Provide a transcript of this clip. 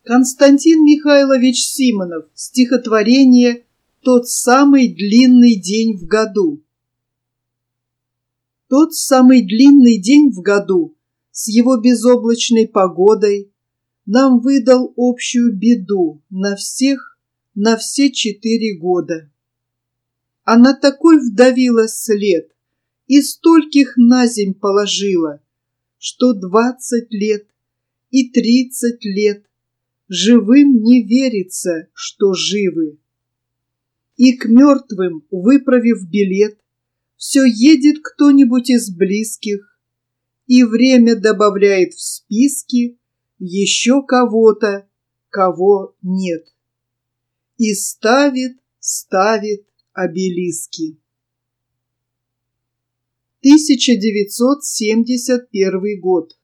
Константин Михайлович Симонов. Стихотворение «Тот самый длинный день в году». Тот самый длинный день в году с его безоблачной погодой нам выдал общую беду на всех, на все 4 года. Она такой вдавила след и стольких наземь положила, что 20 лет и 30 лет живым не верится, что живы. И к мертвым, выправив билет, все едет кто-нибудь из близких, и время добавляет в списки еще кого-то, кого нет, и ставит обелиски. 1971 год.